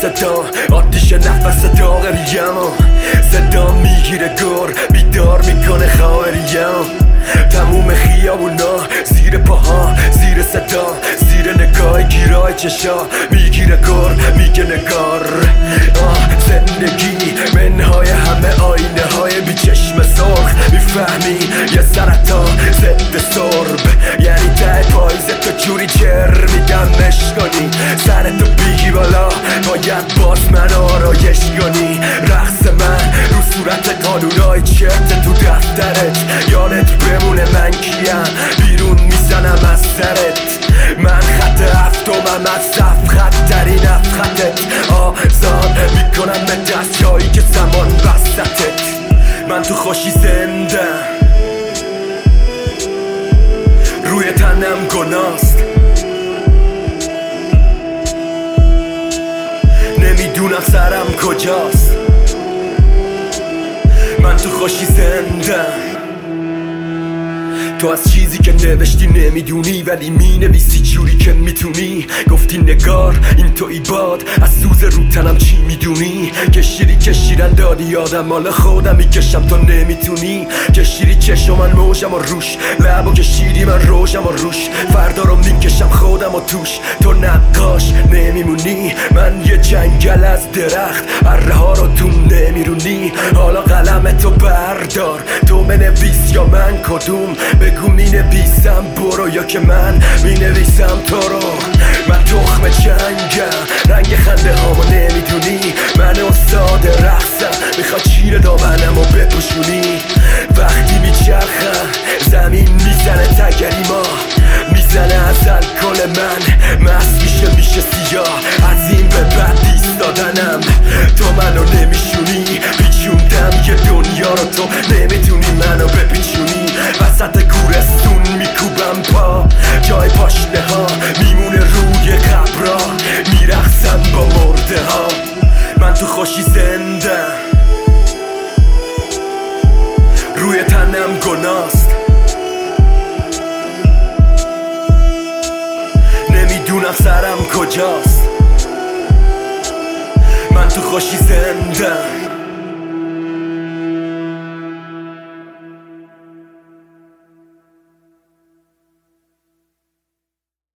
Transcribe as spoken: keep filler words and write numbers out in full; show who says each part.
Speaker 1: صدا آتیش نفس داغریم صدا میگیره گر بیدار میکنه خواهریم تموم خیابونا زیر پاها زیر صدا زیر نگاه گیرای چشا میگیره گر میگه نگار آه زندگی منهای همه آینه های بی چشم سرخ میفهمی یه سرطان ضد سرب یعنی ته پاییزه تو جوری جر میگم مشکنی سرتو بیگی بالا باید باز من آرایش کنی رقص من رو صورت قانونای چرت تو دفترت یادت بمونه من کیم بیرون میزنم از سرت من خط هفتمم از صف خط ترین خطت آزاد میکنم به دست جایی که زمان وسطت من تو خوشی زنده روی تنم گناست نمیدونم سرم کجاست من تو خوشی زنده تو از چیزی که نوشتی نمیدونی ولی مینویسی جوری که میتونی گفتی نگار این توی باد از سوز رو تنم چی میدونی کشیری کشیرن دادی یادم مال خودم میکشم تو نمیتونی کشیری چشم من موجم و روش لبو کشیری من روشم و روش فردا رو میکشم خودم و توش تو نقاش نمیمونی من یه جنگل از درخت اره ها رو تو نمیرونی حالا قلم تو بردار تو منویس یا من کدوم بگو می نویسم برو یا که من می نویسم تو رو من تخم جنگم رنگ خنده هامو نمیدونی من استاد رقصم میخواد چیر دامنم و بپوشونی وقتی میچرخم زمین میزنه تگری ما میزنه از الکل من مست میشه میشه سیاه از این به بعد ایستادنم تو منو نمیشونی پیچوندم یه دنیا رو تو نمیتونی منو بپیچونی وسط گورستون میکوبم پا جای پاشنه ها میمونه روی قبرا میرقصم با مرده ها من تو خوشی زنده روی تنم گناست نمیدونم سرم کجاست من تو خوشی زنده